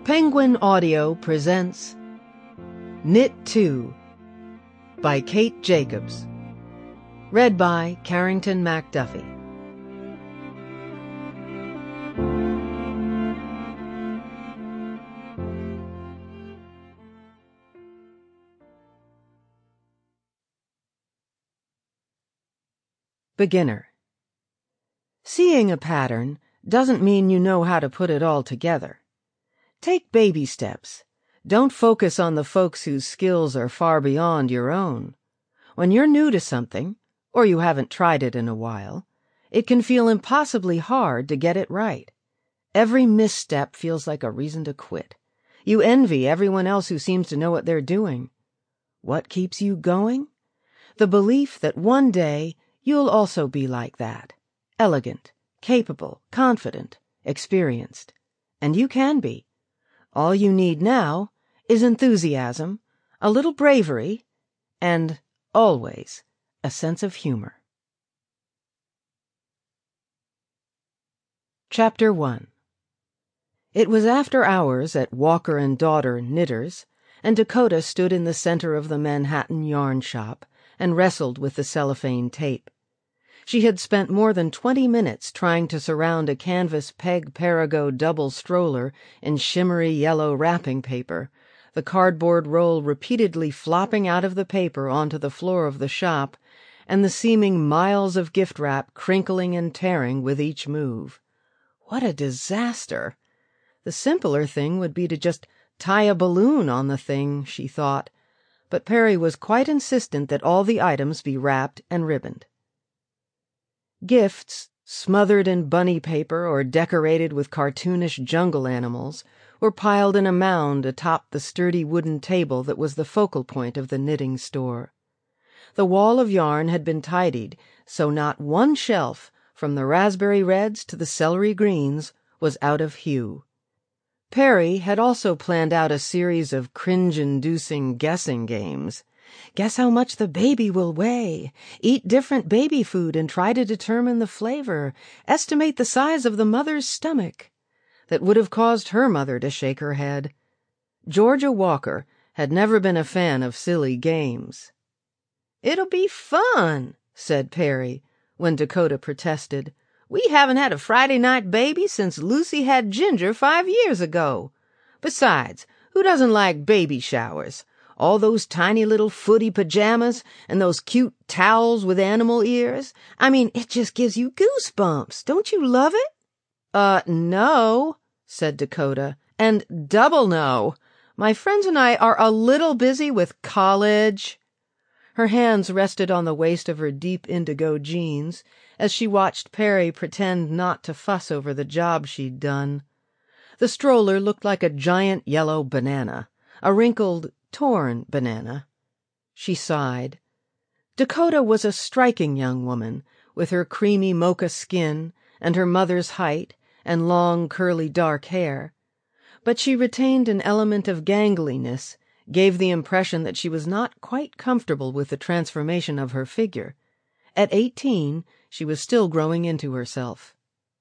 Penguin Audio presents Knit 2 by Kate Jacobs. Read by Carrington McDuffie. Beginner. Seeing a pattern doesn't mean you know how to put it all together. Take baby steps. Don't focus on the folks whose skills are far beyond your own. When you're new to something, or you haven't tried it in a while, it can feel impossibly hard to get it right. Every misstep feels like a reason to quit. You envy everyone else who seems to know what they're doing. What keeps you going? The belief that one day you'll also be like that. Elegant, capable, confident, experienced. And you can be. All you need now is enthusiasm, a little bravery, and, always, a sense of humor. Chapter 1. It was after hours at Walker and Daughter Knitters, and Dakota stood in the center of the Manhattan yarn shop and wrestled with the cellophane tape. She had spent more than 20 minutes trying to surround a canvas Peg-Perigo double stroller in shimmery yellow wrapping paper, the cardboard roll repeatedly flopping out of the paper onto the floor of the shop, and the seeming miles of gift wrap crinkling and tearing with each move. What a disaster! The simpler thing would be to just tie a balloon on the thing, she thought, but Perry was quite insistent that all the items be wrapped and ribboned. Gifts, smothered in bunny paper or decorated with cartoonish jungle animals, were piled in a mound atop the sturdy wooden table that was the focal point of the knitting store. The wall of yarn had been tidied, so not one shelf, from the raspberry reds to the celery greens, was out of hue. Perry had also planned out a series of cringe-inducing guessing games. Guess how much the baby will weigh. Eat different baby food and try to determine the flavor. Estimate the size of the mother's stomach. That would have caused her mother to shake her head. Georgia Walker had never been a fan of silly games. "It'll be fun," said Perry, when Dakota protested. "We haven't had a Friday night baby since Lucy had Ginger 5 years ago. Besides, who doesn't like baby showers? All those tiny little footy pajamas and those cute towels with animal ears. I mean, it just gives you goosebumps. Don't you love it?" No," said Dakota, "and double no. My friends and I are a little busy with college." Her hands rested on the waist of her deep indigo jeans as she watched Perry pretend not to fuss over the job she'd done. The stroller looked like a giant yellow banana, a wrinkled, torn banana. She sighed. Dakota was a striking young woman, with her creamy mocha skin and her mother's height and long, curly, dark hair. But she retained an element of gangliness, gave the impression that she was not quite comfortable with the transformation of her figure. At 18, she was still growing into herself.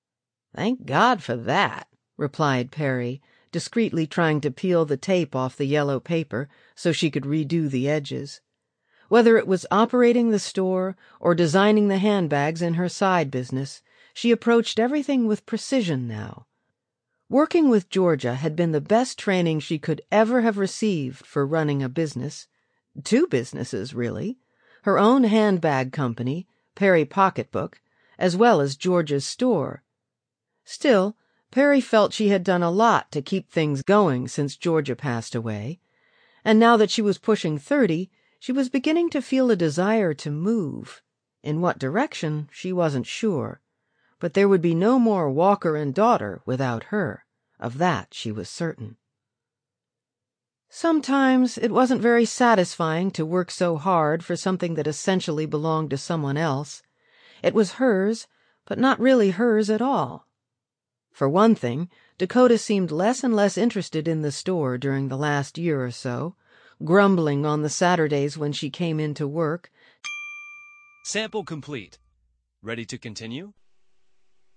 "Thank God for that," replied Perry, discreetly trying to peel the tape off the yellow paper so she could redo the edges. Whether it was operating the store or designing the handbags in her side business, she approached everything with precision now. Working with Georgia had been the best training she could ever have received for running a business. 2 businesses, really. Her own handbag company, Perry Pocketbook, as well as Georgia's store. Still, Perry felt she had done a lot to keep things going since Georgia passed away, and now that she was pushing 30, she was beginning to feel a desire to move. In what direction, she wasn't sure, but there would be no more Walker and Daughter without her. Of that she was certain. Sometimes it wasn't very satisfying to work so hard for something that essentially belonged to someone else. It was hers, but not really hers at all. For one thing, Dakota seemed less and less interested in the store during the last year or so, grumbling on the Saturdays when she came in to work. Sample complete. Ready to continue?